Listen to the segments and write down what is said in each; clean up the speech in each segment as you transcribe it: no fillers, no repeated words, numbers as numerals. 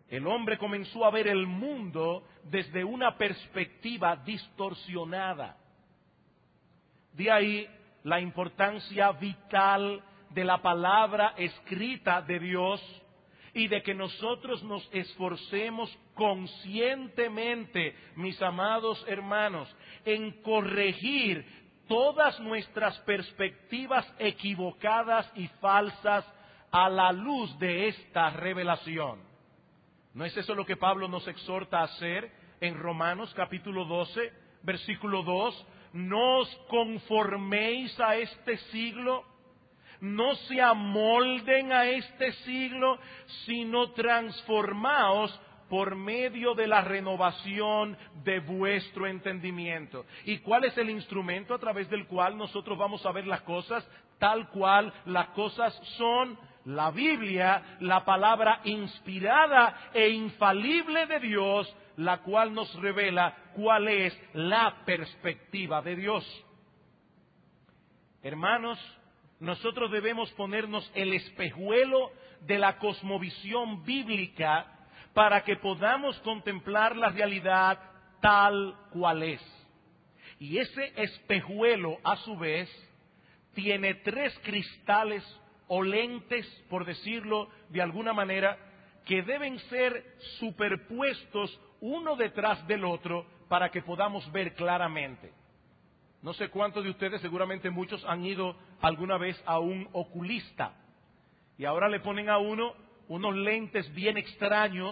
El hombre comenzó a ver el mundo desde una perspectiva distorsionada. De ahí la importancia vital de la palabra escrita de Dios y de que nosotros nos esforcemos conscientemente, mis amados hermanos, en corregir todas nuestras perspectivas equivocadas y falsas a la luz de esta revelación. ¿No es eso lo que Pablo nos exhorta a hacer en Romanos capítulo 12, versículo 2? No os conforméis a este siglo, no se amolden a este siglo, sino transformaos por medio de la renovación de vuestro entendimiento. ¿Y cuál es el instrumento a través del cual nosotros vamos a ver las cosas tal cual las cosas son? La Biblia, la palabra inspirada e infalible de Dios, la cual nos revela cuál es la perspectiva de Dios. Hermanos, nosotros debemos ponernos el espejuelo de la cosmovisión bíblica para que podamos contemplar la realidad tal cual es. Y ese espejuelo, a su vez, tiene 3 cristales o lentes, por decirlo de alguna manera, que deben ser superpuestos uno detrás del otro para que podamos ver claramente. No sé cuántos de ustedes, seguramente muchos, han ido alguna vez a un oculista y ahora le ponen a uno unos lentes bien extraños,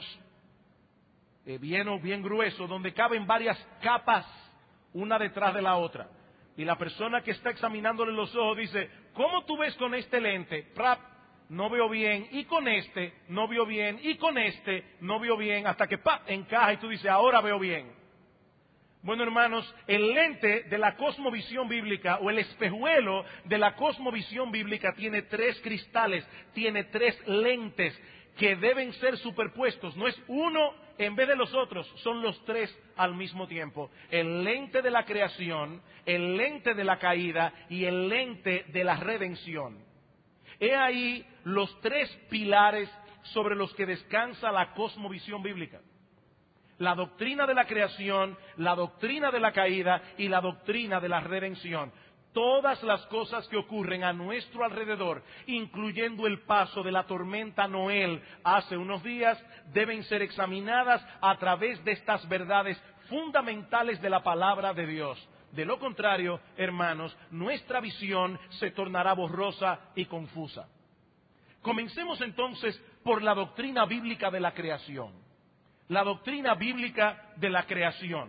bien gruesos, donde caben varias capas una detrás de la otra. Y la persona que está examinándole los ojos dice: ¿cómo tú ves con este lente? ¡Prap! No veo bien, y con este no veo bien, y con este no veo bien, hasta que ¡pap! Encaja y tú dices: ahora veo bien. Bueno, hermanos, el lente de la cosmovisión bíblica o el espejuelo de la cosmovisión bíblica tiene 3 cristales, tiene 3 lentes que deben ser superpuestos. No es uno en vez de los otros, son los 3 al mismo tiempo. El lente de la creación, el lente de la caída y el lente de la redención. He ahí los 3 pilares sobre los que descansa la cosmovisión bíblica: la doctrina de la creación, la doctrina de la caída y la doctrina de la redención. Todas las cosas que ocurren a nuestro alrededor, incluyendo el paso de la tormenta Noel hace unos días, deben ser examinadas a través de estas verdades fundamentales de la palabra de Dios. De lo contrario, hermanos, nuestra visión se tornará borrosa y confusa. Comencemos entonces por la doctrina bíblica de la creación. La doctrina bíblica de la creación.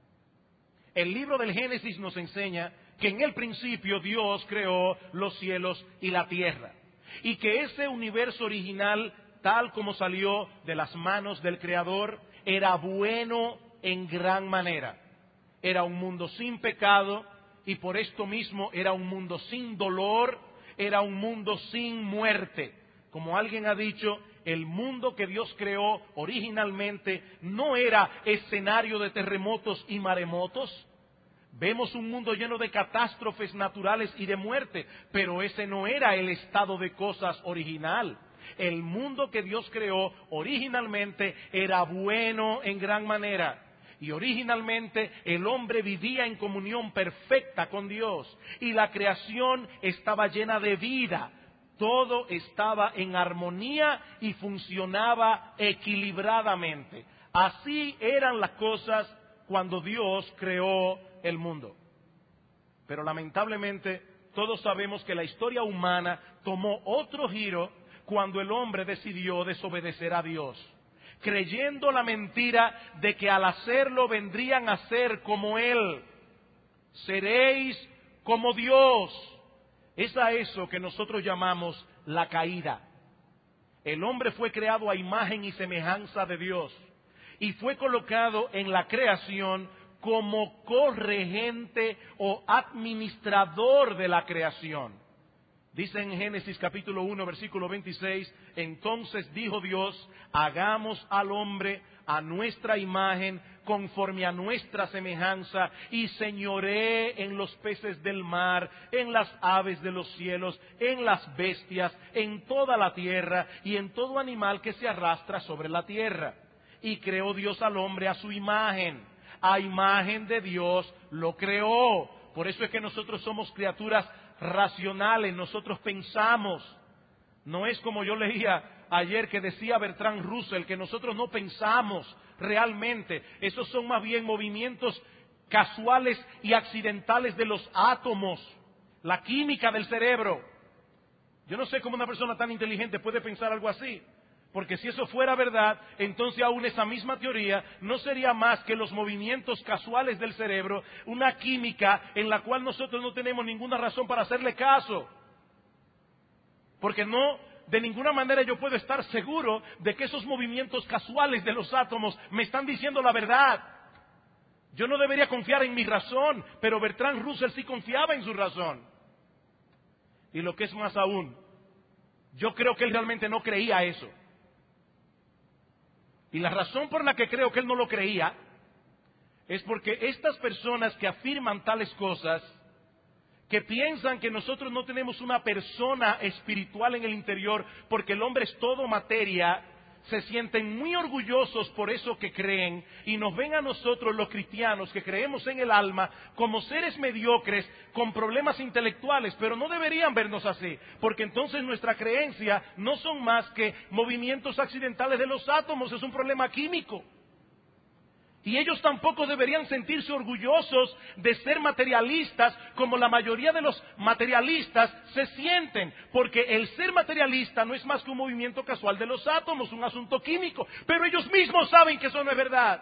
El libro del Génesis nos enseña que en el principio Dios creó los cielos y la tierra, y que ese universo original, tal como salió de las manos del Creador, era bueno en gran manera. Era un mundo sin pecado, y por esto mismo era un mundo sin dolor, era un mundo sin muerte. Como alguien ha dicho, el mundo que Dios creó originalmente no era escenario de terremotos y maremotos. Vemos un mundo lleno de catástrofes naturales y de muerte, pero ese no era el estado de cosas original. El mundo que Dios creó originalmente era bueno en gran manera. Y originalmente el hombre vivía en comunión perfecta con Dios. Y la creación estaba llena de vida. Todo estaba en armonía y funcionaba equilibradamente. Así eran las cosas cuando Dios creó el mundo. Pero lamentablemente todos sabemos que la historia humana tomó otro giro cuando el hombre decidió desobedecer a Dios, creyendo la mentira de que al hacerlo vendrían a ser como Él. Seréis como Dios. Es a eso que nosotros llamamos la caída. El hombre fue creado a imagen y semejanza de Dios y fue colocado en la creación como corregente o administrador de la creación. Dice en Génesis capítulo 1, versículo 26, entonces dijo Dios, hagamos al hombre a nuestra imagen, conforme a nuestra semejanza, y señoree en los peces del mar, en las aves de los cielos, en las bestias, en toda la tierra, y en todo animal que se arrastra sobre la tierra. Y creó Dios al hombre a su imagen, a imagen de Dios lo creó. Por eso es que nosotros somos criaturas racionales, nosotros pensamos. No es como yo leía ayer que decía Bertrand Russell, que nosotros no pensamos realmente. Esos son más bien movimientos casuales y accidentales de los átomos, la química del cerebro. Yo no sé cómo una persona tan inteligente puede pensar algo así. Porque si eso fuera verdad, entonces aún esa misma teoría no sería más que los movimientos casuales del cerebro, una química en la cual nosotros no tenemos ninguna razón para hacerle caso. Porque no, de ninguna manera yo puedo estar seguro de que esos movimientos casuales de los átomos me están diciendo la verdad. Yo no debería confiar en mi razón, pero Bertrand Russell sí confiaba en su razón. Y lo que es más aún, yo creo que él realmente no creía eso. Y la razón por la que creo que él no lo creía es porque estas personas que afirman tales cosas, que piensan que nosotros no tenemos una persona espiritual en el interior porque el hombre es todo materia, se sienten muy orgullosos por eso que creen y nos ven a nosotros los cristianos que creemos en el alma como seres mediocres con problemas intelectuales, pero no deberían vernos así, porque entonces nuestra creencia no son más que movimientos accidentales de los átomos, es un problema químico. Y ellos tampoco deberían sentirse orgullosos de ser materialistas como la mayoría de los materialistas se sienten, porque el ser materialista no es más que un movimiento casual de los átomos, un asunto químico, pero ellos mismos saben que eso no es verdad.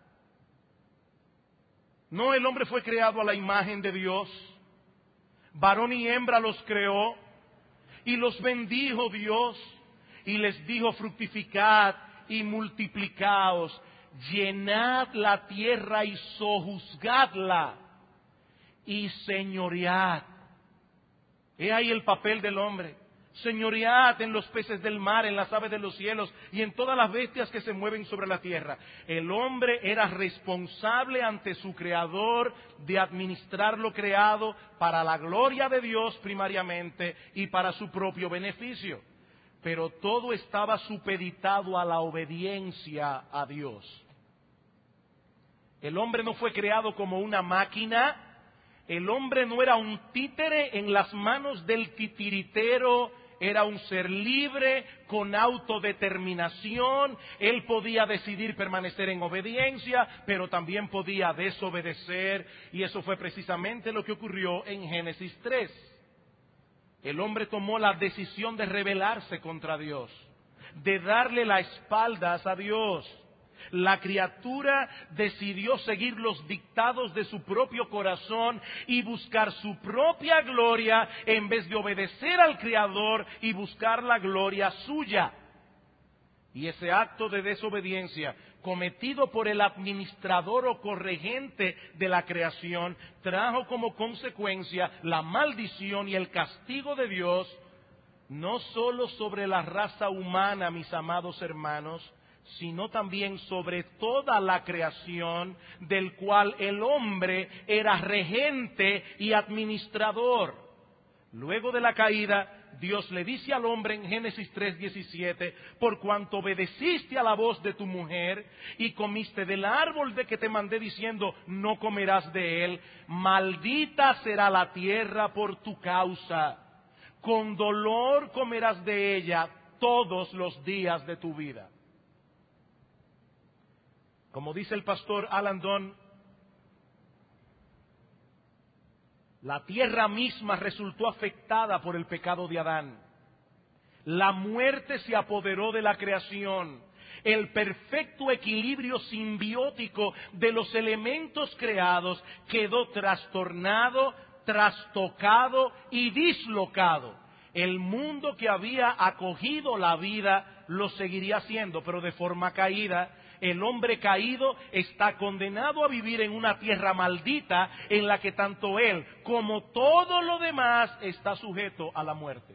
No, el hombre fue creado a la imagen de Dios, varón y hembra los creó, y los bendijo Dios, y les dijo fructificad y multiplicaos, llenad la tierra y sojuzgadla y señoread. He ahí el papel del hombre. Señoread en los peces del mar, en las aves de los cielos y en todas las bestias que se mueven sobre la tierra. El hombre era responsable ante su Creador de administrar lo creado para la gloria de Dios primariamente y para su propio beneficio. Pero todo estaba supeditado a la obediencia a Dios. El hombre no fue creado como una máquina, el hombre no era un títere en las manos del titiritero, era un ser libre, con autodeterminación, él podía decidir permanecer en obediencia, pero también podía desobedecer, y eso fue precisamente lo que ocurrió en Génesis 3. El hombre tomó la decisión de rebelarse contra Dios, de darle las espaldas a Dios. La criatura decidió seguir los dictados de su propio corazón y buscar su propia gloria en vez de obedecer al Creador y buscar la gloria suya. Y ese acto de desobediencia cometido por el administrador o corregente de la creación trajo como consecuencia la maldición y el castigo de Dios, no solo sobre la raza humana, mis amados hermanos, sino también sobre toda la creación, del cual el hombre era regente y administrador. Luego de la caída, Dios le dice al hombre en Génesis 3:17, por cuanto obedeciste a la voz de tu mujer y comiste del árbol de que te mandé diciendo, no comerás de él, maldita será la tierra por tu causa, con dolor comerás de ella todos los días de tu vida. Como dice el pastor Alan Don, la tierra misma resultó afectada por el pecado de Adán. La muerte se apoderó de la creación. El perfecto equilibrio simbiótico de los elementos creados quedó trastornado, trastocado y dislocado. El mundo que había acogido la vida lo seguiría haciendo, pero de forma caída. El hombre caído está condenado a vivir en una tierra maldita en la que tanto él como todo lo demás está sujeto a la muerte.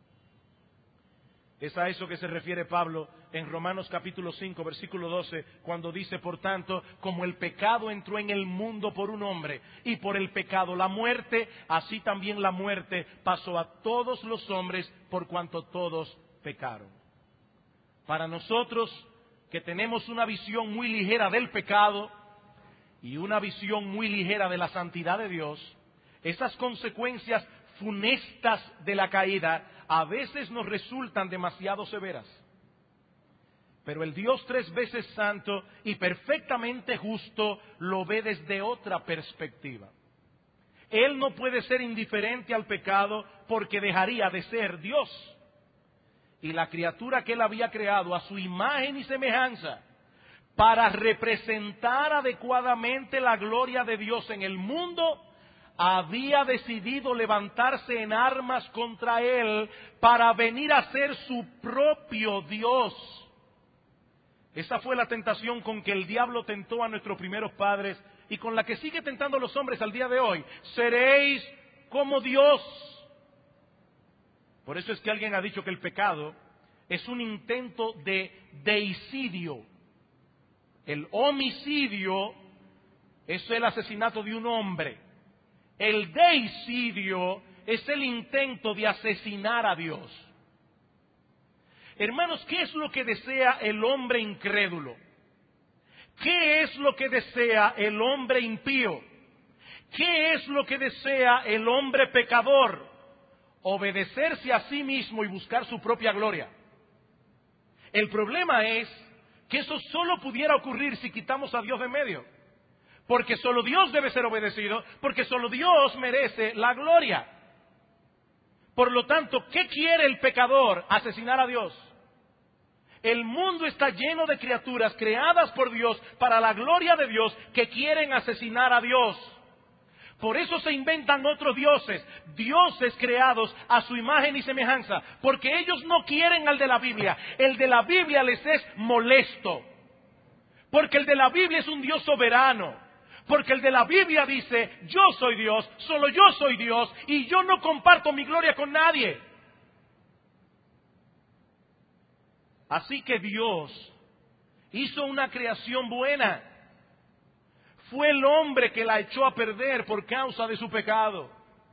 Es a eso que se refiere Pablo en Romanos capítulo 5, versículo 12, cuando dice, por tanto, como el pecado entró en el mundo por un hombre, y por el pecado la muerte, así también la muerte pasó a todos los hombres, por cuanto todos pecaron. Para nosotros, que tenemos una visión muy ligera del pecado y una visión muy ligera de la santidad de Dios, esas consecuencias funestas de la caída a veces nos resultan demasiado severas. Pero el Dios 3 veces santo y perfectamente justo lo ve desde otra perspectiva. Él no puede ser indiferente al pecado porque dejaría de ser Dios. Y la criatura que Él había creado a su imagen y semejanza para representar adecuadamente la gloria de Dios en el mundo, había decidido levantarse en armas contra Él para venir a ser su propio Dios. Esa fue la tentación con que el diablo tentó a nuestros primeros padres y con la que sigue tentando a los hombres al día de hoy. Seréis como Dios. Por eso es que alguien ha dicho que el pecado es un intento de deicidio. El homicidio es el asesinato de un hombre. El deicidio es el intento de asesinar a Dios. Hermanos, ¿qué es lo que desea el hombre incrédulo? ¿Qué es lo que desea el hombre impío? ¿Qué es lo que desea el hombre pecador? Obedecerse a sí mismo y buscar su propia gloria. El problema es que eso solo pudiera ocurrir si quitamos a Dios de en medio. Porque solo Dios debe ser obedecido, porque solo Dios merece la gloria. Por lo tanto, ¿qué quiere el pecador? Asesinar a Dios. El mundo está lleno de criaturas creadas por Dios para la gloria de Dios que quieren asesinar a Dios. Por eso se inventan otros dioses, dioses creados a su imagen y semejanza, porque ellos no quieren al de la Biblia. El de la Biblia les es molesto, porque el de la Biblia es un Dios soberano, porque el de la Biblia dice, yo soy Dios, solo yo soy Dios, y yo no comparto mi gloria con nadie. Así que Dios hizo una creación buena. Fue el hombre que la echó a perder por causa de su pecado.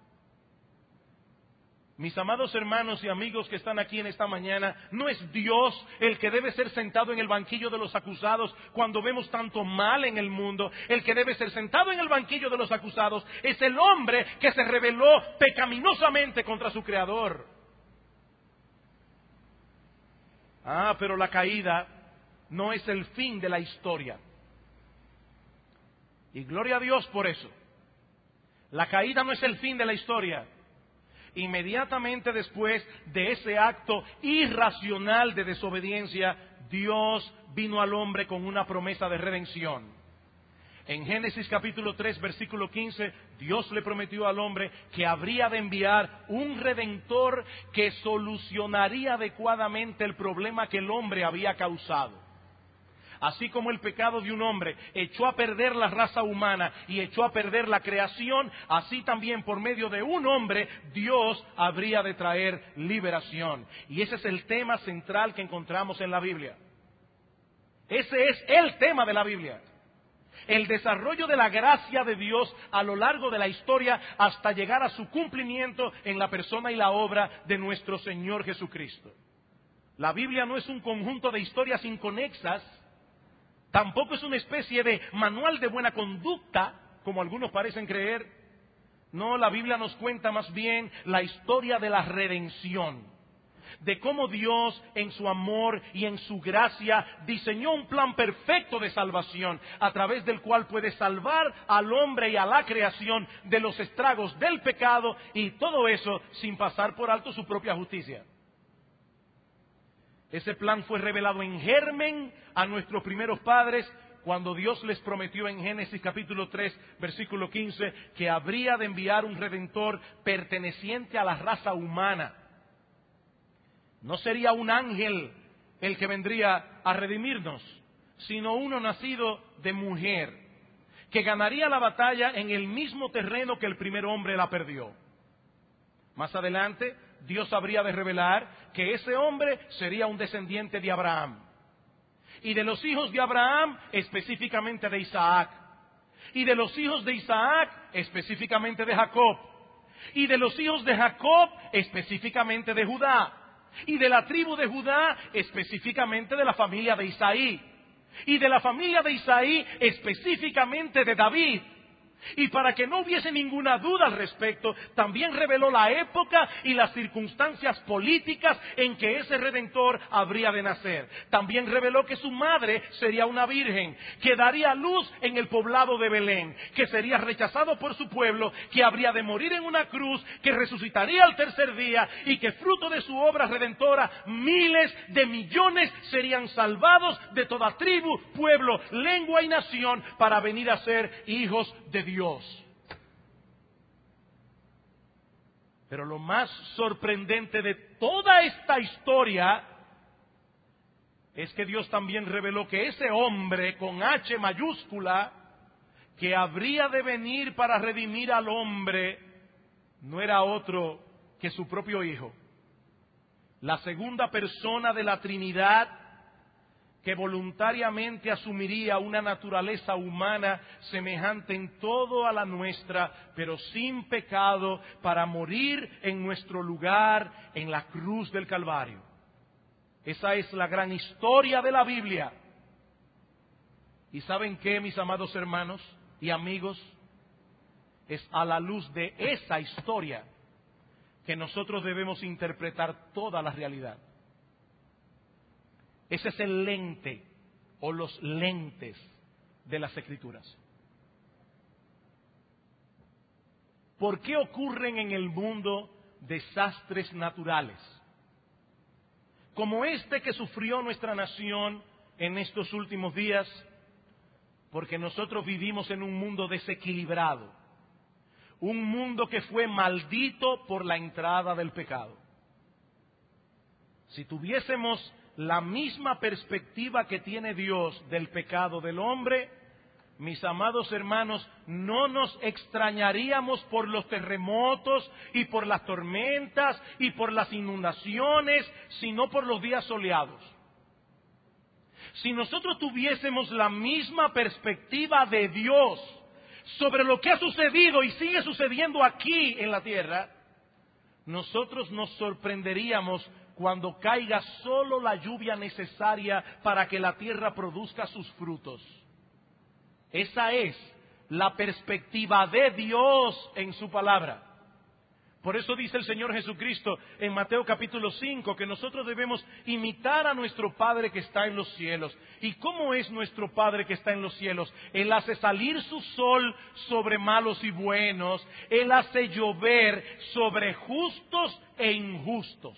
Mis amados hermanos y amigos que están aquí en esta mañana, no es Dios el que debe ser sentado en el banquillo de los acusados cuando vemos tanto mal en el mundo. El que debe ser sentado en el banquillo de los acusados es el hombre que se rebeló pecaminosamente contra su Creador. Pero la caída no es el fin de la historia. Y gloria a Dios por eso. La caída no es el fin de la historia. Inmediatamente después de ese acto irracional de desobediencia, Dios vino al hombre con una promesa de redención. En Génesis capítulo 3, versículo 15, Dios le prometió al hombre que habría de enviar un redentor que solucionaría adecuadamente el problema que el hombre había causado. Así como el pecado de un hombre echó a perder la raza humana y echó a perder la creación, así también por medio de un hombre Dios habría de traer liberación. Y ese es el tema central que encontramos en la Biblia. Ese es el tema de la Biblia. El desarrollo de la gracia de Dios a lo largo de la historia hasta llegar a su cumplimiento en la persona y la obra de nuestro Señor Jesucristo. La Biblia no es un conjunto de historias inconexas. Tampoco es una especie de manual de buena conducta, como algunos parecen creer. No, la Biblia nos cuenta más bien la historia de la redención, de cómo Dios en su amor y en su gracia diseñó un plan perfecto de salvación, a través del cual puede salvar al hombre y a la creación de los estragos del pecado, y todo eso sin pasar por alto su propia justicia. Ese plan fue revelado en germen a nuestros primeros padres cuando Dios les prometió en Génesis capítulo 3, versículo 15, que habría de enviar un redentor perteneciente a la raza humana. No sería un ángel el que vendría a redimirnos, sino uno nacido de mujer, que ganaría la batalla en el mismo terreno que el primer hombre la perdió. Más adelante, Dios habría de revelar que ese hombre sería un descendiente de Abraham. Y de los hijos de Abraham, específicamente de Isaac. Y de los hijos de Isaac, específicamente de Jacob. Y de los hijos de Jacob, específicamente de Judá. Y de la tribu de Judá, específicamente de la familia de Isaí. Y de la familia de Isaí, específicamente de David. Y para que no hubiese ninguna duda al respecto, también reveló la época y las circunstancias políticas en que ese Redentor habría de nacer. También reveló que su madre sería una virgen, que daría luz en el poblado de Belén, que sería rechazado por su pueblo, que habría de morir en una cruz, que resucitaría al tercer día y que fruto de su obra redentora, miles de millones serían salvados de toda tribu, pueblo, lengua y nación para venir a ser hijos de Dios. Pero lo más sorprendente de toda esta historia es que Dios también reveló que ese hombre con H mayúscula que habría de venir para redimir al hombre no era otro que su propio Hijo, la segunda persona de la Trinidad, que voluntariamente asumiría una naturaleza humana semejante en todo a la nuestra, pero sin pecado, para morir en nuestro lugar en la cruz del Calvario. Esa es la gran historia de la Biblia. ¿Y saben qué, mis amados hermanos y amigos? Es a la luz de esa historia que nosotros debemos interpretar toda la realidad. Ese es el lente o los lentes de las Escrituras. ¿Por qué ocurren en el mundo desastres naturales? Como este que sufrió nuestra nación en estos últimos días, porque nosotros vivimos en un mundo desequilibrado, un mundo que fue maldito por la entrada del pecado. Si tuviésemos la misma perspectiva que tiene Dios del pecado del hombre, mis amados hermanos, no nos extrañaríamos por los terremotos y por las tormentas y por las inundaciones, sino por los días soleados. Si nosotros tuviésemos la misma perspectiva de Dios sobre lo que ha sucedido y sigue sucediendo aquí en la tierra, nosotros nos sorprenderíamos cuando caiga solo la lluvia necesaria para que la tierra produzca sus frutos. Esa es la perspectiva de Dios en su palabra. Por eso dice el Señor Jesucristo en Mateo capítulo 5 que nosotros debemos imitar a nuestro Padre que está en los cielos. ¿Y cómo es nuestro Padre que está en los cielos? Él hace salir su sol sobre malos y buenos. Él hace llover sobre justos e injustos.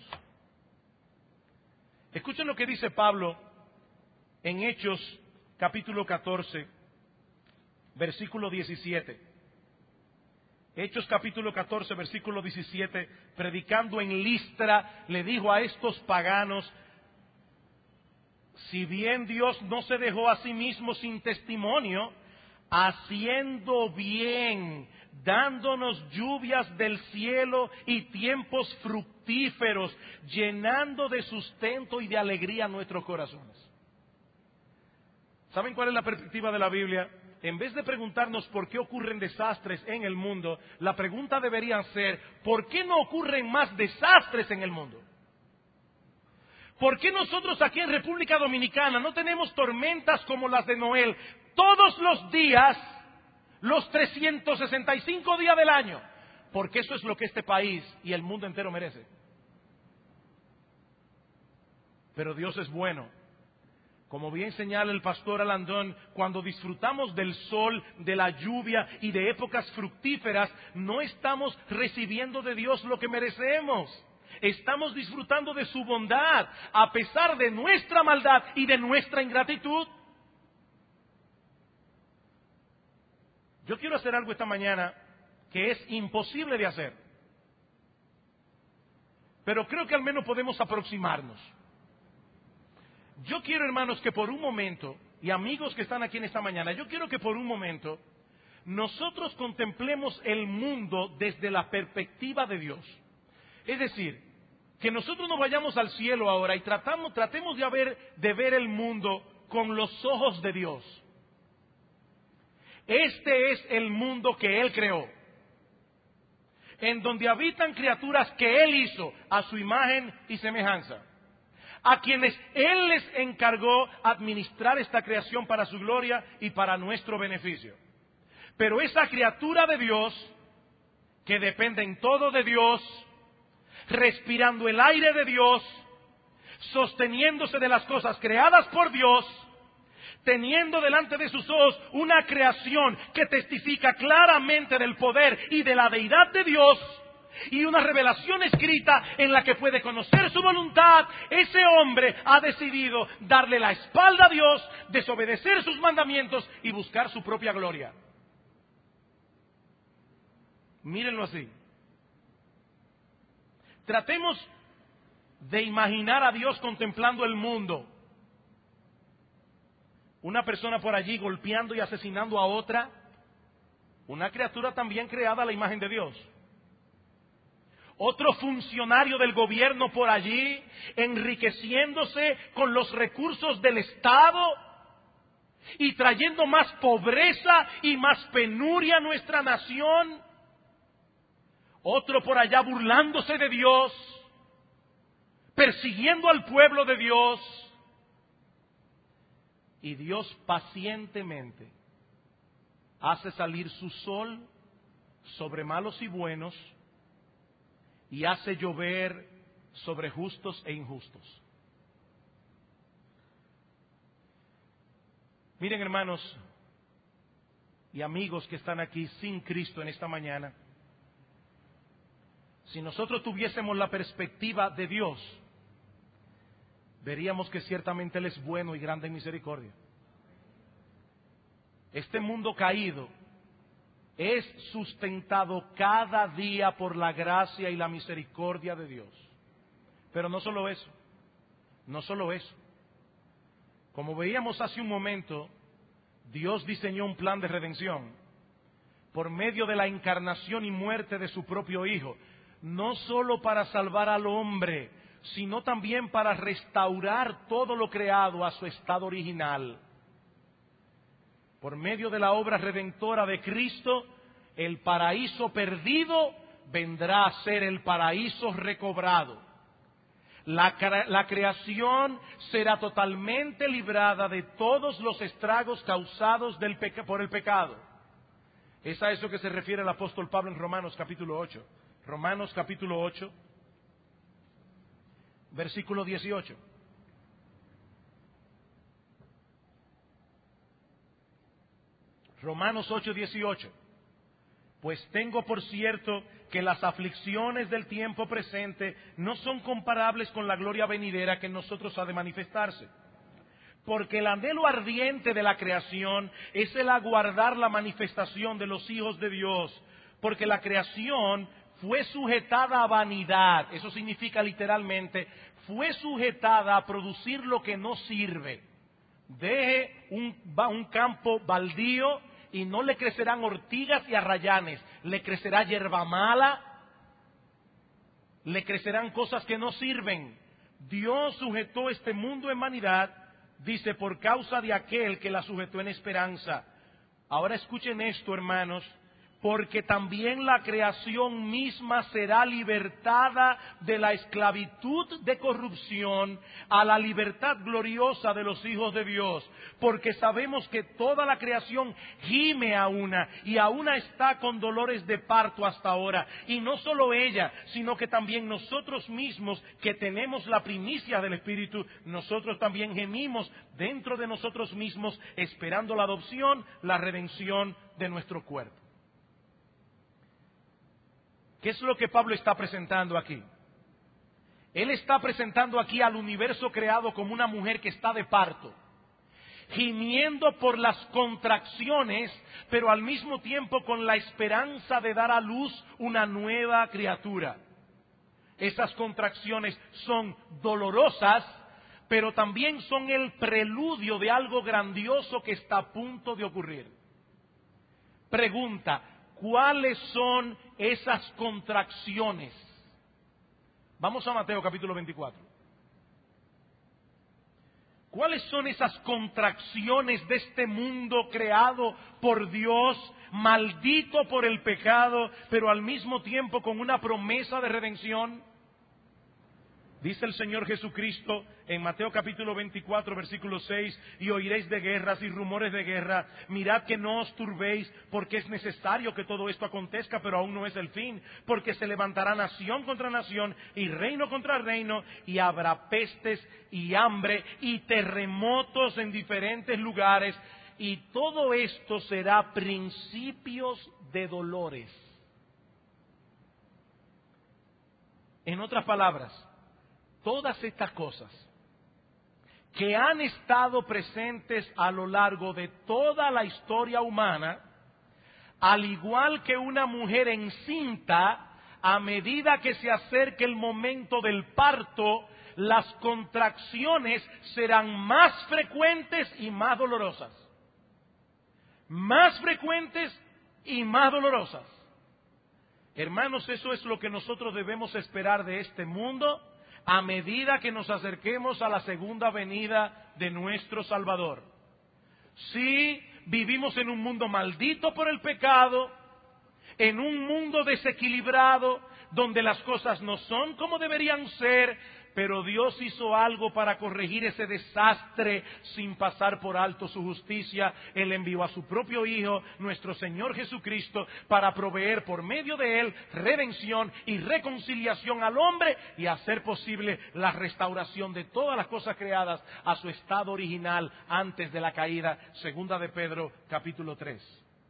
Escuchen lo que dice Pablo en Hechos capítulo 14, versículo 17. Hechos capítulo 14, versículo 17, predicando en Listra, le dijo a estos paganos: si bien Dios no se dejó a sí mismo sin testimonio, haciendo bien, dándonos lluvias del cielo y tiempos fructíferos, llenando de sustento y de alegría nuestros corazones. ¿Saben cuál es la perspectiva de la Biblia? En vez de preguntarnos por qué ocurren desastres en el mundo, la pregunta debería ser: ¿por qué no ocurren más desastres en el mundo? ¿Por qué nosotros aquí en República Dominicana no tenemos tormentas como las de Noel todos los días, los 365 días del año? Porque eso es lo que este país y el mundo entero merece. Pero Dios es bueno. Como bien señala el pastor Alandón, cuando disfrutamos del sol, de la lluvia y de épocas fructíferas, no estamos recibiendo de Dios lo que merecemos. Estamos disfrutando de su bondad, a pesar de nuestra maldad y de nuestra ingratitud. Yo quiero hacer algo esta mañana que es imposible de hacer, pero creo que al menos podemos aproximarnos. yo quiero, hermanos, que por un momento, y amigos que están aquí en esta mañana, yo quiero que por un momento nosotros contemplemos el mundo desde la perspectiva de Dios. Es decir, que nosotros nos vayamos al cielo ahora y tratemos de ver el mundo con los ojos de Dios. Este es el mundo que Él creó, en donde habitan criaturas que Él hizo a su imagen y semejanza, a quienes Él les encargó administrar esta creación para su gloria y para nuestro beneficio. Pero esa criatura de Dios, que depende en todo de Dios, respirando el aire de Dios, sosteniéndose de las cosas creadas por Dios, teniendo delante de sus ojos una creación que testifica claramente del poder y de la deidad de Dios, y una revelación escrita en la que puede conocer su voluntad, ese hombre ha decidido darle la espalda a Dios, desobedecer sus mandamientos y buscar su propia gloria. Mírenlo así. Tratemos de imaginar a Dios contemplando el mundo. Una persona por allí golpeando y asesinando a otra, una criatura también creada a la imagen de Dios. Otro funcionario del gobierno por allí, enriqueciéndose con los recursos del Estado y trayendo más pobreza y más penuria a nuestra nación. Otro por allá burlándose de Dios, persiguiendo al pueblo de Dios. Y Dios pacientemente hace salir su sol sobre malos y buenos, y hace llover sobre justos e injustos. Miren, hermanos y amigos que están aquí sin Cristo en esta mañana, si nosotros tuviésemos la perspectiva de Dios, veríamos que ciertamente Él es bueno y grande en misericordia. Este mundo caído es sustentado cada día por la gracia y la misericordia de Dios. Pero no solo eso, no solo eso. Como veíamos hace un momento, Dios diseñó un plan de redención por medio de la encarnación y muerte de su propio Hijo, no solo para salvar al hombre, sino también para restaurar todo lo creado a su estado original. Por medio de la obra redentora de Cristo, el paraíso perdido vendrá a ser el paraíso recobrado. La creación será totalmente librada de todos los estragos causados por el pecado. Es a eso que se refiere el apóstol Pablo en Romanos capítulo 8. Romanos capítulo 8, versículo 18. Romanos 8, 18. Pues tengo por cierto que las aflicciones del tiempo presente no son comparables con la gloria venidera que en nosotros ha de manifestarse. Porque el anhelo ardiente de la creación es el aguardar la manifestación de los hijos de Dios. Porque la creación fue sujetada a vanidad, eso significa literalmente, fue sujetada a producir lo que no sirve. Deje un campo baldío y no le crecerán ortigas y arrayanes, le crecerá hierba mala, le crecerán cosas que no sirven. Dios sujetó este mundo en vanidad, dice, por causa de aquel que la sujetó en esperanza. Ahora escuchen esto, hermanos, porque también la creación misma será libertada de la esclavitud de corrupción a la libertad gloriosa de los hijos de Dios. Porque sabemos que toda la creación gime a una, y a una está con dolores de parto hasta ahora. Y no solo ella, sino que también nosotros mismos, que tenemos la primicia del Espíritu, nosotros también gemimos dentro de nosotros mismos, esperando la adopción, la redención de nuestro cuerpo. ¿Qué es lo que Pablo está presentando aquí? Él está presentando aquí al universo creado como una mujer que está de parto, gimiendo por las contracciones, pero al mismo tiempo con la esperanza de dar a luz una nueva criatura. Esas contracciones son dolorosas, pero también son el preludio de algo grandioso que está a punto de ocurrir. Pregunta, ¿cuáles son esas contracciones? Vamos a Mateo capítulo 24. ¿Cuáles son esas contracciones de este mundo creado por Dios, maldito por el pecado, pero al mismo tiempo con una promesa de redención? Dice el Señor Jesucristo en Mateo capítulo 24, versículo 6, y oiréis de guerras y rumores de guerra. Mirad que no os turbéis, porque es necesario que todo esto acontezca, pero aún no es el fin. Porque se levantará nación contra nación y reino contra reino, y habrá pestes y hambre y terremotos en diferentes lugares. Y todo esto será principios de dolores. En otras palabras, todas estas cosas que han estado presentes a lo largo de toda la historia humana, al igual que una mujer encinta, a medida que se acerque el momento del parto, las contracciones serán más frecuentes y más dolorosas. Más frecuentes y más dolorosas. Hermanos, eso es lo que nosotros debemos esperar de este mundo a medida que nos acerquemos a la segunda venida de nuestro Salvador. Sí, vivimos en un mundo maldito por el pecado, en un mundo desequilibrado, donde las cosas no son como deberían ser, pero Dios hizo algo para corregir ese desastre sin pasar por alto su justicia. Él envió a su propio Hijo, nuestro Señor Jesucristo, para proveer por medio de Él redención y reconciliación al hombre y hacer posible la restauración de todas las cosas creadas a su estado original antes de la caída. Segunda de Pedro, capítulo 3.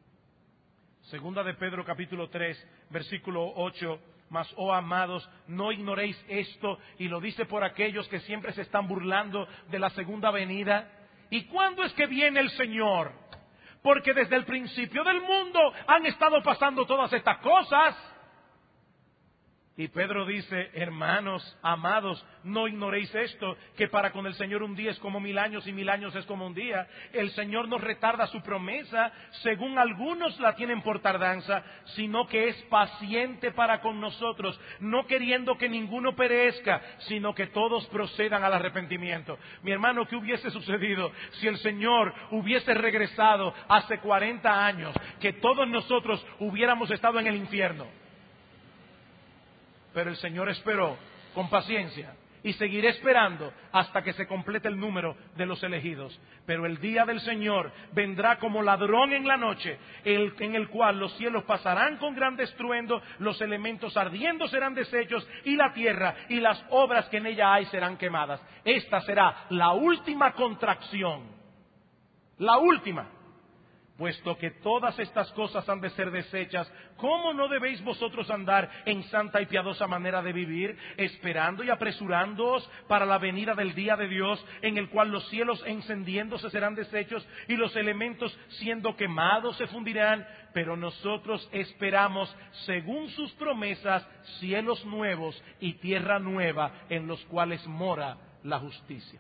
Segunda de Pedro, capítulo 3, versículo 8. Mas, oh amados, no ignoréis esto, y lo dice por aquellos que siempre se están burlando de la segunda venida. ¿Y cuándo es que viene el Señor? Porque desde el principio del mundo han estado pasando todas estas cosas. Y Pedro dice, hermanos, amados, no ignoréis esto, que para con el Señor un día es como 1000 años y 1000 años es como un día. El Señor no retarda su promesa, según algunos la tienen por tardanza, sino que es paciente para con nosotros, no queriendo que ninguno perezca, sino que todos procedan al arrepentimiento. Mi hermano, ¿qué hubiese sucedido si el Señor hubiese regresado hace 40 años, que todos nosotros hubiéramos estado en el infierno? Pero el Señor esperó con paciencia y seguirá esperando hasta que se complete el número de los elegidos. Pero el día del Señor vendrá como ladrón en la noche, en el cual los cielos pasarán con gran estruendo, los elementos ardiendo serán deshechos, y la tierra y las obras que en ella hay serán quemadas. Esta será la última contracción, la última. Puesto que todas estas cosas han de ser deshechas, ¿cómo no debéis vosotros andar en santa y piadosa manera de vivir, esperando y apresurándoos para la venida del día de Dios, en el cual los cielos encendiéndose serán deshechos y los elementos siendo quemados se fundirán? Pero nosotros esperamos, según sus promesas, cielos nuevos y tierra nueva, en los cuales mora la justicia.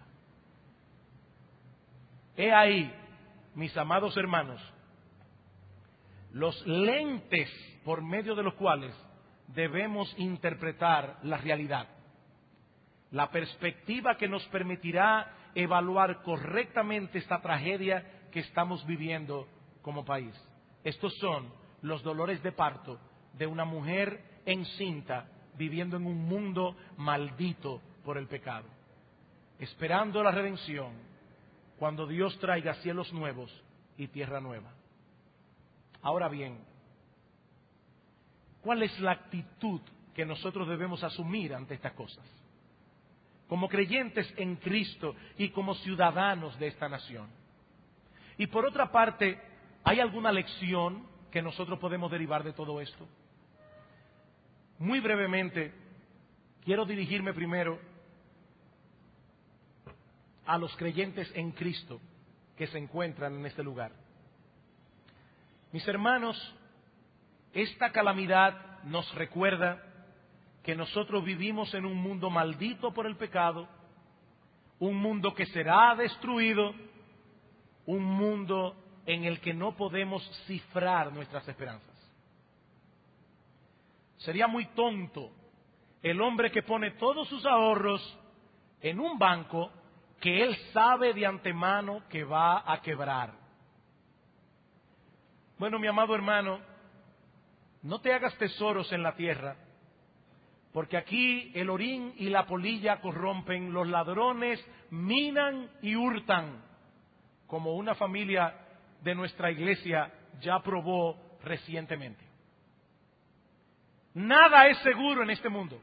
He ahí, mis amados hermanos, los lentes por medio de los cuales debemos interpretar la realidad, la perspectiva que nos permitirá evaluar correctamente esta tragedia que estamos viviendo como país. Estos son los dolores de parto de una mujer encinta viviendo en un mundo maldito por el pecado, esperando la redención cuando Dios traiga cielos nuevos y tierra nueva. Ahora bien, ¿cuál es la actitud que nosotros debemos asumir ante estas cosas? Como creyentes en Cristo y como ciudadanos de esta nación. Y por otra parte, ¿hay alguna lección que nosotros podemos derivar de todo esto? Muy brevemente, quiero dirigirme primero a los creyentes en Cristo que se encuentran en este lugar. Mis hermanos, esta calamidad nos recuerda que nosotros vivimos en un mundo maldito por el pecado, un mundo que será destruido, un mundo en el que no podemos cifrar nuestras esperanzas. Sería muy tonto el hombre que pone todos sus ahorros en un banco que él sabe de antemano que va a quebrar. Bueno, mi amado hermano, no te hagas tesoros en la tierra, porque aquí el orín y la polilla corrompen, los ladrones minan y hurtan, como una familia de nuestra iglesia ya probó recientemente. Nada es seguro en este mundo.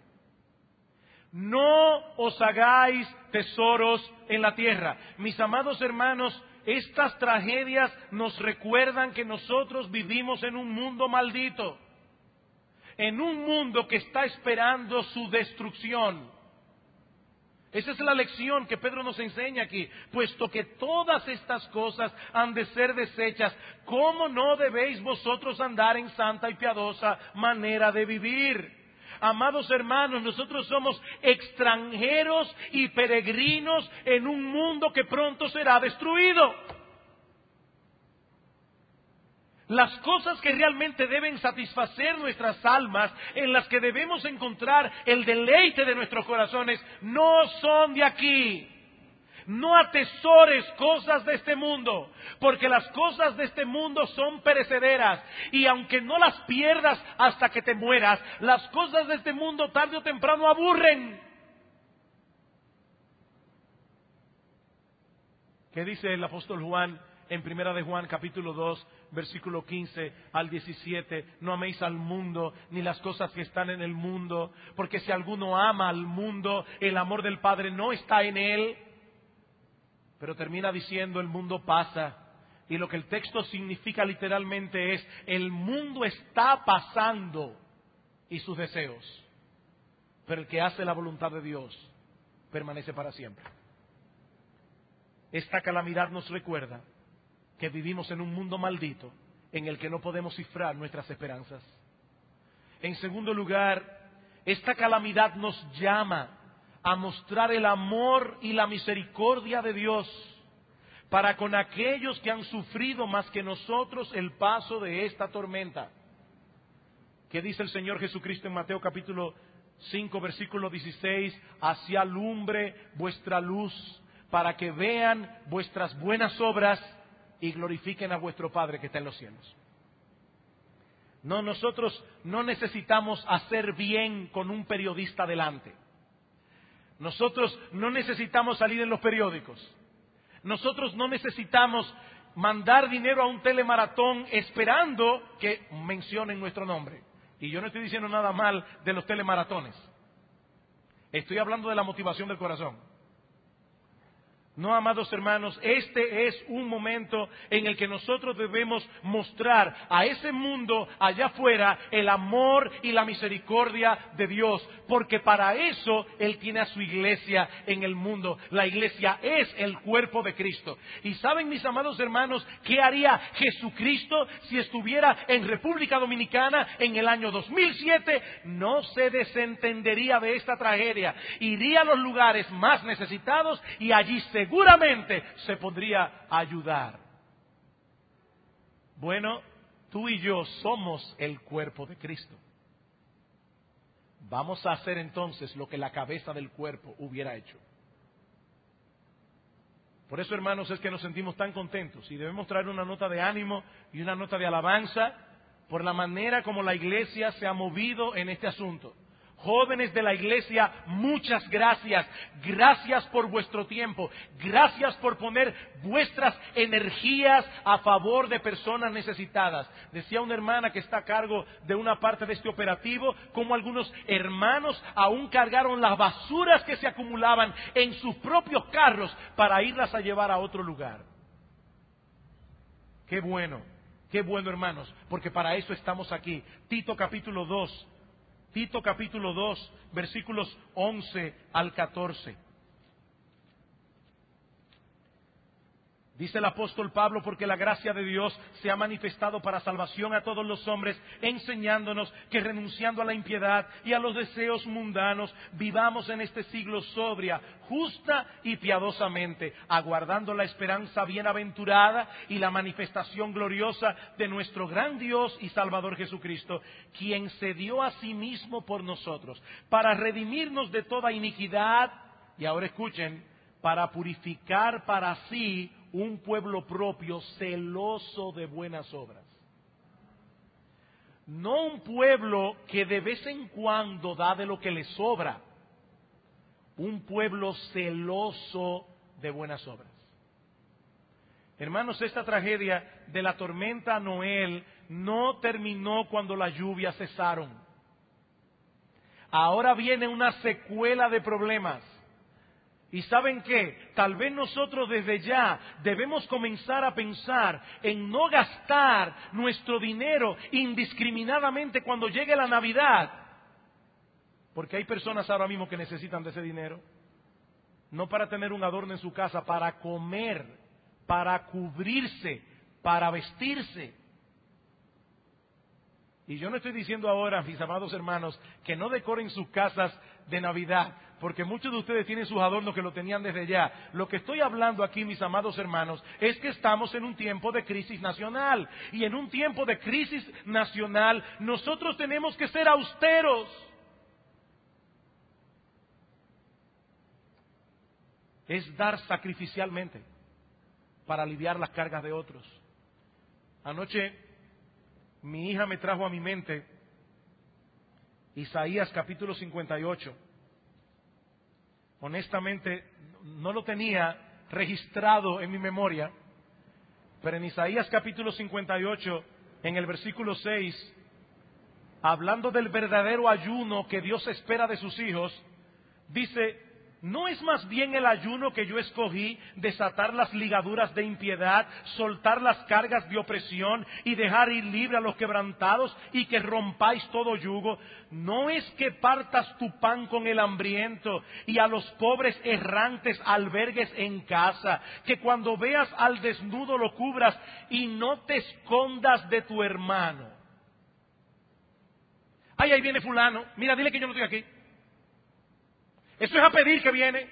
No os hagáis tesoros en la tierra. Mis amados hermanos, estas tragedias nos recuerdan que nosotros vivimos en un mundo maldito, en un mundo que está esperando su destrucción. Esa es la lección que Pedro nos enseña aquí. Puesto que todas estas cosas han de ser deshechas, ¿cómo no debéis vosotros andar en santa y piadosa manera de vivir? Amados hermanos, nosotros somos extranjeros y peregrinos en un mundo que pronto será destruido. Las cosas que realmente deben satisfacer nuestras almas, en las que debemos encontrar el deleite de nuestros corazones, no son de aquí. No atesores cosas de este mundo, porque las cosas de este mundo son perecederas, y aunque no las pierdas hasta que te mueras, las cosas de este mundo tarde o temprano aburren. ¿Qué dice el apóstol Juan en Primera de Juan, capítulo 2, versículo 15 al 17? No améis al mundo, ni las cosas que están en el mundo, porque si alguno ama al mundo, el amor del Padre no está en él. Pero termina diciendo, el mundo pasa, y lo que el texto significa literalmente es, el mundo está pasando y sus deseos, pero el que hace la voluntad de Dios permanece para siempre. Esta calamidad nos recuerda que vivimos en un mundo maldito en el que no podemos cifrar nuestras esperanzas. En segundo lugar, esta calamidad nos llama a mostrar el amor y la misericordia de Dios para con aquellos que han sufrido más que nosotros el paso de esta tormenta. ¿Qué dice el Señor Jesucristo en Mateo capítulo 5, versículo 16? Así alumbre vuestra luz, para que vean vuestras buenas obras y glorifiquen a vuestro Padre que está en los cielos. No, nosotros no necesitamos hacer bien con un periodista delante. Nosotros no necesitamos salir en los periódicos. Nosotros no necesitamos mandar dinero a un telemaratón esperando que mencionen nuestro nombre. Y yo no estoy diciendo nada mal de los telemaratones. Estoy hablando de la motivación del corazón. No, amados hermanos, este es un momento en el que nosotros debemos mostrar a ese mundo allá afuera el amor y la misericordia de Dios, porque para eso Él tiene a su iglesia en el mundo. La iglesia es el cuerpo de Cristo. Y saben, mis amados hermanos, ¿qué haría Jesucristo si estuviera en República Dominicana en el año 2007? No se desentendería de esta tragedia. Iría a los lugares más necesitados y allí seguramente se podría ayudar. Bueno, tú y yo somos el cuerpo de Cristo. Vamos a hacer entonces lo que la cabeza del cuerpo hubiera hecho. Por eso, hermanos, es que nos sentimos tan contentos y debemos traer una nota de ánimo y una nota de alabanza por la manera como la iglesia se ha movido en este asunto. Jóvenes de la iglesia, muchas gracias. Gracias por vuestro tiempo. Gracias por poner vuestras energías a favor de personas necesitadas. Decía una hermana que está a cargo de una parte de este operativo, como algunos hermanos aún cargaron las basuras que se acumulaban en sus propios carros para irlas a llevar a otro lugar. Qué bueno, hermanos, porque para eso estamos aquí. Tito capítulo 2, versículos 11 al 14. Dice el apóstol Pablo, porque la gracia de Dios se ha manifestado para salvación a todos los hombres, enseñándonos que renunciando a la impiedad y a los deseos mundanos, vivamos en este siglo sobria, justa y piadosamente, aguardando la esperanza bienaventurada y la manifestación gloriosa de nuestro gran Dios y Salvador Jesucristo, quien se dio a sí mismo por nosotros, para redimirnos de toda iniquidad, y ahora escuchen, para purificar para sí un pueblo propio celoso de buenas obras. No un pueblo que de vez en cuando da de lo que le sobra, un pueblo celoso de buenas obras. Hermanos, esta tragedia de la tormenta Noel no terminó cuando las lluvias cesaron. Ahora viene una secuela de problemas. ¿Y saben qué? Tal vez nosotros desde ya debemos comenzar a pensar en no gastar nuestro dinero indiscriminadamente cuando llegue la Navidad. Porque hay personas ahora mismo que necesitan de ese dinero. No para tener un adorno en su casa, para comer, para cubrirse, para vestirse. Y yo no estoy diciendo ahora, mis amados hermanos, que no decoren sus casas de Navidad, porque muchos de ustedes tienen sus adornos que lo tenían desde ya. Lo que estoy hablando aquí, mis amados hermanos, es que estamos en un tiempo de crisis nacional. Y en un tiempo de crisis nacional, nosotros tenemos que ser austeros. Es dar sacrificialmente para aliviar las cargas de otros. Anoche mi hija me trajo a mi mente Isaías capítulo 58. Honestamente, no lo tenía registrado en mi memoria, pero en Isaías capítulo 58, en el versículo 6, hablando del verdadero ayuno que Dios espera de sus hijos, dice: ¿no es más bien el ayuno que yo escogí, desatar las ligaduras de impiedad, soltar las cargas de opresión y dejar ir libre a los quebrantados y que rompáis todo yugo? ¿No es que partas tu pan con el hambriento y a los pobres errantes albergues en casa? Que cuando veas al desnudo lo cubras y no te escondas de tu hermano. Ay, ahí viene fulano, mira, dile que yo no estoy aquí. Eso es a pedir que viene.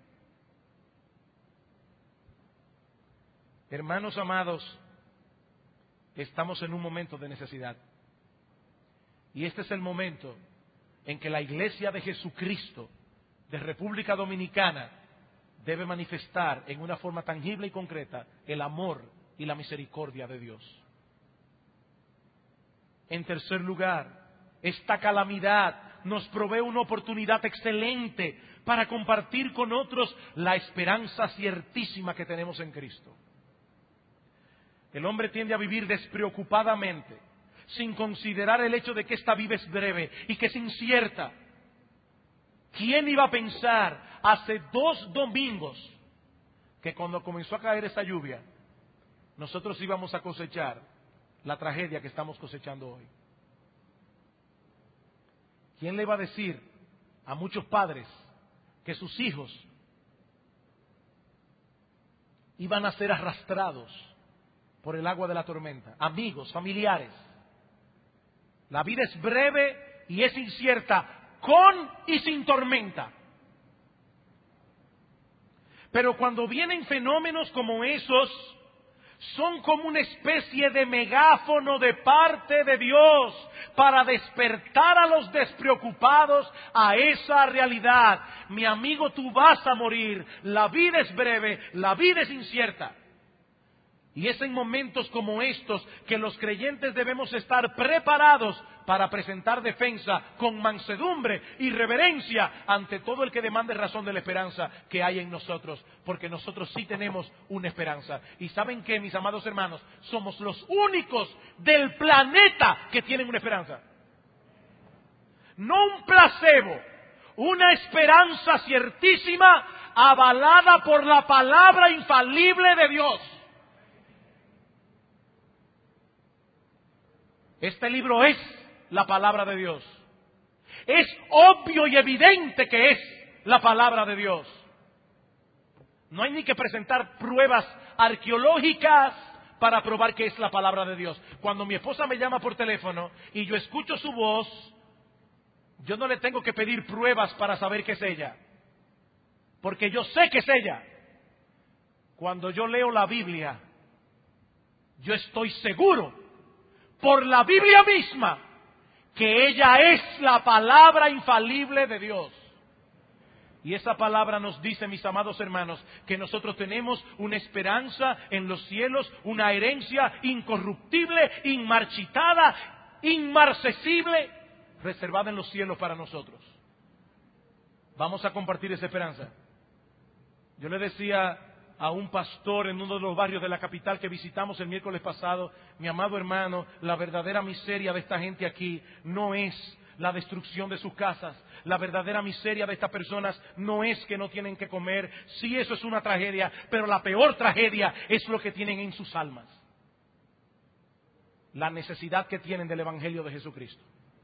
Hermanos amados, estamos en un momento de necesidad. Y este es el momento en que la Iglesia de Jesucristo de República Dominicana debe manifestar en una forma tangible y concreta el amor y la misericordia de Dios. En tercer lugar, esta calamidad nos provee una oportunidad excelente para compartir con otros la esperanza ciertísima que tenemos en Cristo. El hombre tiende a vivir despreocupadamente, sin considerar el hecho de que esta vida es breve y que es incierta. ¿Quién iba a pensar hace 2 domingos que cuando comenzó a caer esa lluvia, nosotros íbamos a cosechar la tragedia que estamos cosechando hoy? ¿Quién le iba a decir a muchos padres que sus hijos iban a ser arrastrados por el agua de la tormenta? Amigos, familiares. La vida es breve y es incierta, con y sin tormenta. Pero cuando vienen fenómenos como esos, son como una especie de megáfono de parte de Dios para despertar a los despreocupados a esa realidad. Mi amigo, tú vas a morir. La vida es breve, la vida es incierta. Y es en momentos como estos que los creyentes debemos estar preparados para presentar defensa con mansedumbre y reverencia ante todo el que demande razón de la esperanza que hay en nosotros, porque nosotros sí tenemos una esperanza. Y ¿saben qué, mis amados hermanos? Somos los únicos del planeta que tienen una esperanza. No un placebo, una esperanza ciertísima avalada por la palabra infalible de Dios. Este libro es la palabra de Dios. Es obvio y evidente que es la palabra de Dios. No hay ni que presentar pruebas arqueológicas para probar que es la palabra de Dios. Cuando mi esposa me llama por teléfono y yo escucho su voz, yo no le tengo que pedir pruebas para saber que es ella, porque yo sé que es ella. Cuando yo leo la Biblia, yo estoy seguro, por la Biblia misma, que ella es la palabra infalible de Dios. Y esa palabra nos dice, mis amados hermanos, que nosotros tenemos una esperanza en los cielos, una herencia incorruptible, inmarchitada, inmarcesible, reservada en los cielos para nosotros. Vamos a compartir esa esperanza. Yo le decía a un pastor en uno de los barrios de la capital que visitamos el miércoles pasado, mi amado hermano, la verdadera miseria de esta gente aquí no es la destrucción de sus casas. La verdadera miseria de estas personas no es que no tienen que comer. Sí, eso es una tragedia, pero la peor tragedia es lo que tienen en sus almas. La necesidad que tienen del Evangelio de Jesucristo.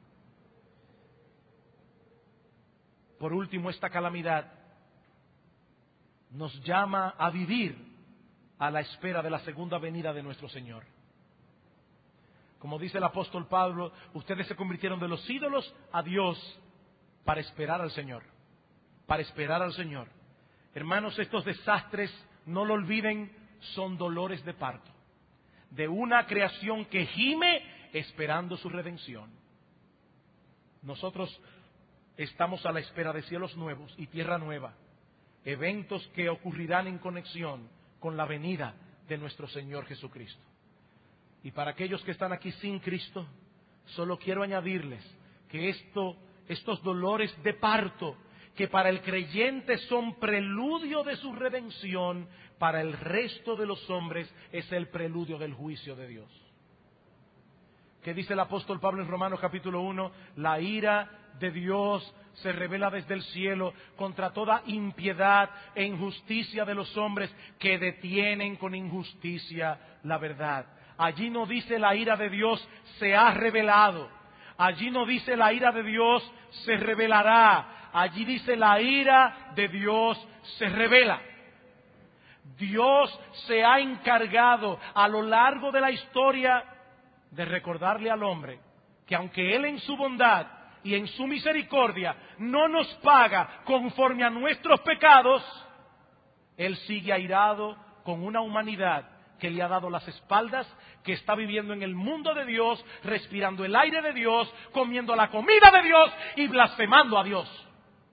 Por último, esta calamidad nos llama a vivir a la espera de la segunda venida de nuestro Señor. Como dice el apóstol Pablo, ustedes se convirtieron de los ídolos a Dios para esperar al Señor. Para esperar al Señor. Hermanos, estos desastres, no lo olviden, son dolores de parto. De una creación que gime esperando su redención. Nosotros estamos a la espera de cielos nuevos y tierra nueva. Eventos que ocurrirán en conexión con la venida de nuestro Señor Jesucristo. Y para aquellos que están aquí sin Cristo, solo quiero añadirles que estos dolores de parto, que para el creyente son preludio de su redención, para el resto de los hombres es el preludio del juicio de Dios. ¿Qué dice el apóstol Pablo en Romanos capítulo 1? La ira de Dios se revela desde el cielo contra toda impiedad e injusticia de los hombres que detienen con injusticia la verdad. Allí no dice la ira de Dios se ha revelado. Allí no dice la ira de Dios se revelará. Allí dice la ira de Dios se revela. Dios se ha encargado a lo largo de la historia de recordarle al hombre que aunque Él en su bondad y en su misericordia no nos paga conforme a nuestros pecados, Él sigue airado con una humanidad que le ha dado las espaldas, que está viviendo en el mundo de Dios, respirando el aire de Dios, comiendo la comida de Dios y blasfemando a Dios.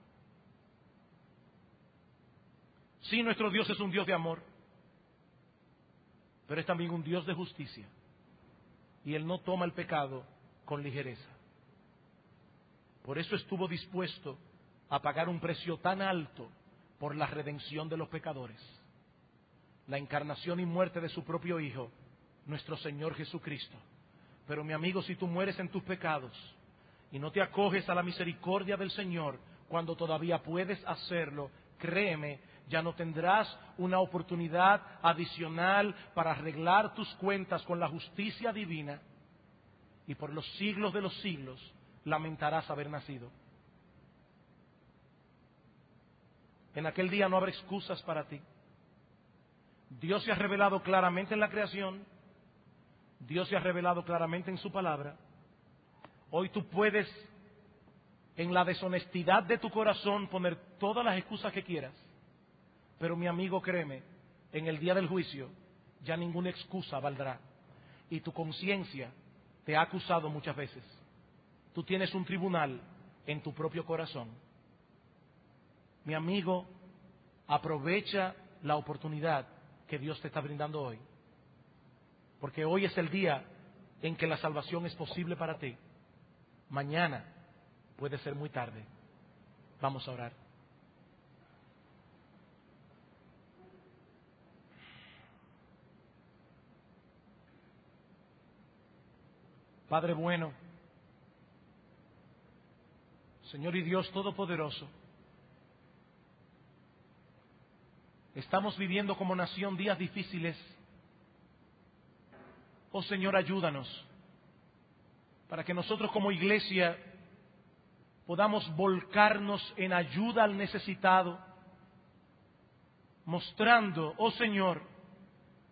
Sí, nuestro Dios es un Dios de amor, pero es también un Dios de justicia. Y Él no toma el pecado con ligereza. Por eso estuvo dispuesto a pagar un precio tan alto por la redención de los pecadores. La encarnación y muerte de su propio Hijo, nuestro Señor Jesucristo. Pero mi amigo, si tú mueres en tus pecados y no te acoges a la misericordia del Señor cuando todavía puedes hacerlo, créeme, ya no tendrás una oportunidad adicional para arreglar tus cuentas con la justicia divina y por los siglos de los siglos lamentarás haber nacido. En aquel día no habrá excusas para ti. Dios se ha revelado claramente en la creación. Dios se ha revelado claramente en su palabra. Hoy tú puedes, en la deshonestidad de tu corazón, poner todas las excusas que quieras. Pero mi amigo, créeme, en el día del juicio ya ninguna excusa valdrá. Y tu conciencia te ha acusado muchas veces. Tú tienes un tribunal en tu propio corazón. Mi amigo, aprovecha la oportunidad que Dios te está brindando hoy. Porque hoy es el día en que la salvación es posible para ti. Mañana puede ser muy tarde. Vamos a orar. Padre bueno, Señor y Dios Todopoderoso, estamos viviendo como nación días difíciles. Oh Señor, ayúdanos para que nosotros como iglesia podamos volcarnos en ayuda al necesitado, mostrando, oh Señor,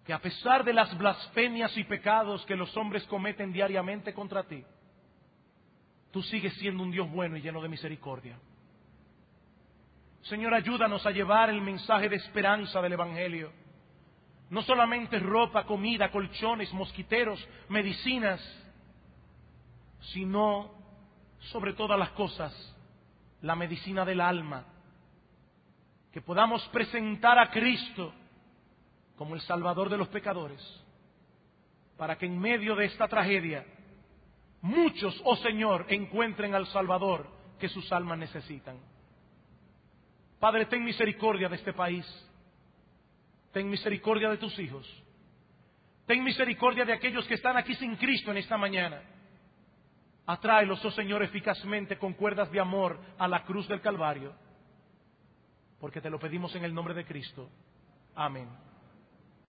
que a pesar de las blasfemias y pecados que los hombres cometen diariamente contra ti, tú sigues siendo un Dios bueno y lleno de misericordia. Señor, ayúdanos a llevar el mensaje de esperanza del Evangelio. No solamente ropa, comida, colchones, mosquiteros, medicinas, sino, sobre todas las cosas, la medicina del alma. Que podamos presentar a Cristo como el Salvador de los pecadores, para que en medio de esta tragedia muchos, oh Señor, encuentren al Salvador que sus almas necesitan. Padre, ten misericordia de este país. Ten misericordia de tus hijos. Ten misericordia de aquellos que están aquí sin Cristo en esta mañana. Atráelos, oh Señor, eficazmente con cuerdas de amor a la cruz del Calvario, porque te lo pedimos en el nombre de Cristo. Amén.